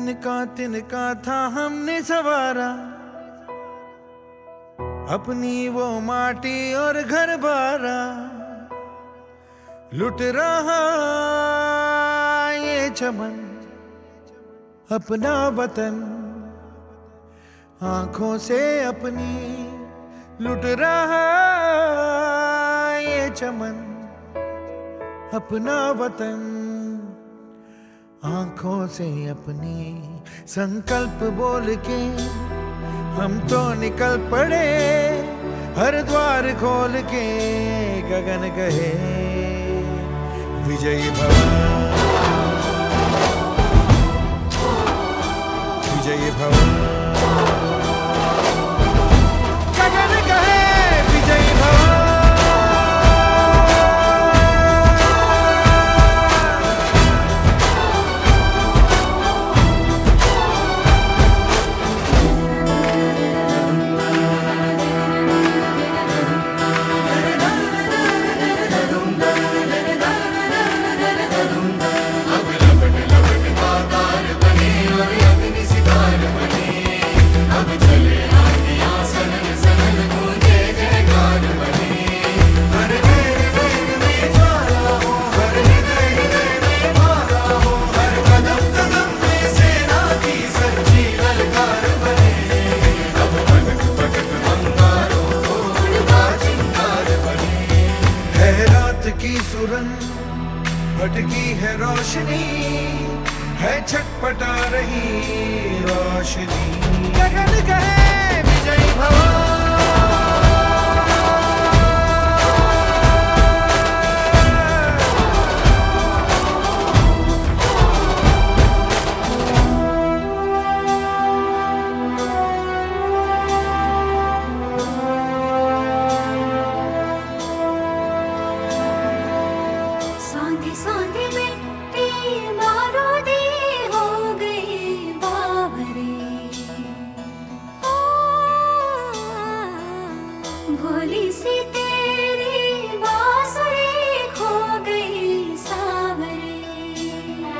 तिनका था हमने सवारा, अपनी वो माटी और घर बारा। लुट रहा ये चमन अपना वतन, आंखों से अपनी लुट रहा ये चमन अपना वतन, आंखों से अपनी। संकल्प बोल के हम तो निकल पड़े, हर द्वार खोल के गगन कहे विजयी भव, विजयी भव, गगन कहे विजयी भव। की सुरंग भटकी है रोशनी, है छटपटा रही रोशनी, गगन कहे विजयी भव। भोली सी तेरी बांसुरी खो गई सावरे,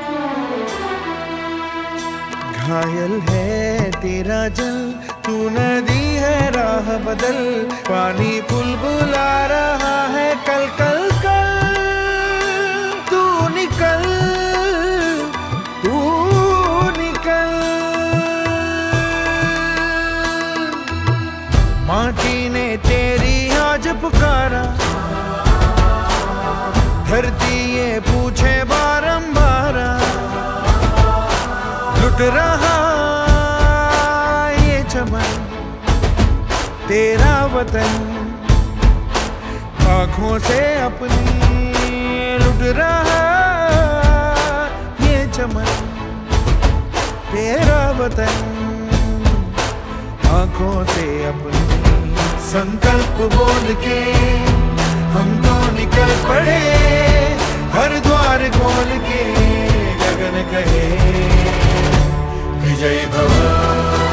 घायल है तेरा जल, तू नदी है राह बदल, पानी बुलबुला रहा है कल कल कल। तू निकल, तू निकल, माटी ने तेरी आज पुकारा, धरती ये पूछे बारंबार, लुट रहा ये चमन तेरा वतन, आंखों से अपनी लुट रहा ये चमन तेरा वतन, आंखों से अपनी। संकल्प बोल के हम तो निकल पड़े, हर द्वार खोल के गगन कहे विजयी भव।